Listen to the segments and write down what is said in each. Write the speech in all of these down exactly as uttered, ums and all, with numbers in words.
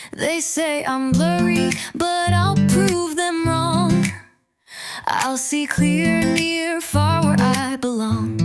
They say I'm blurry, but I'll prove them wrong. I'll see clear, near, far, where I belong.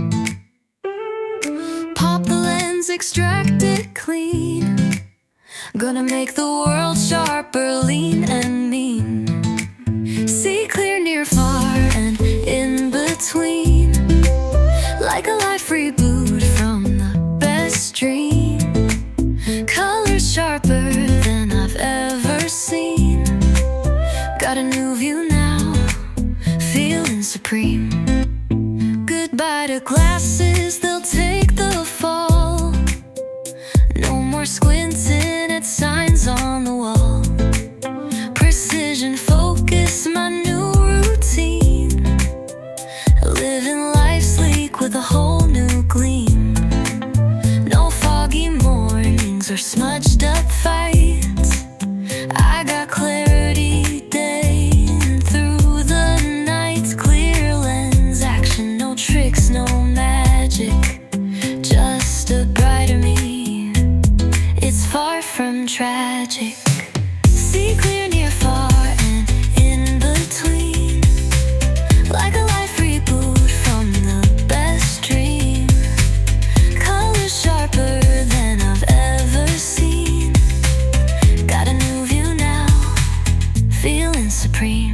Pop the lens, extract it clean. Gonna make the world sharper, lean and mean. See clear, near, far, and in between. Like a life reboot from the best dream. Colors sharper than I've ever seen. Got a new view now, feeling supreme. Goodbye to glasses, they'll take the fall. No more squinting at signs on the wall. Precision focus, my new routine. Living life sleek with a whole new gleam. No foggy mornings or smudged up fights. I got clarity day and through the night. Clear lens action, no tricks, no magic. Just a brighter me, it's far from tragic. See clear, near, far, and in between. Like a life reboot from the best dream. Colors sharper than I've ever seen. Got a new view now, feeling supreme.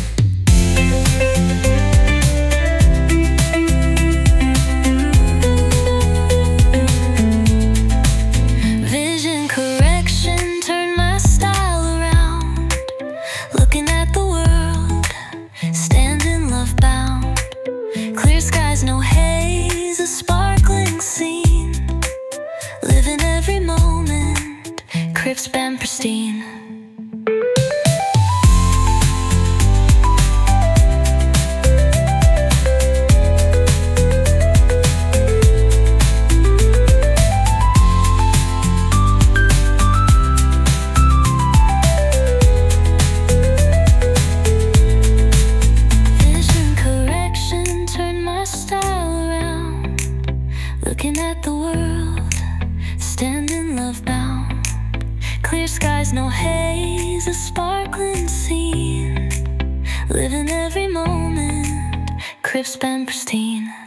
Vision correction, turn my style around. Looking at the world, standing love bound. Clear skies, no haze, a sparkling scene. Living every moment, crisp and pristine. Looking at the world, standing love bound. Clear skies, no haze, a sparkling scene. Living every moment, crisp and pristine.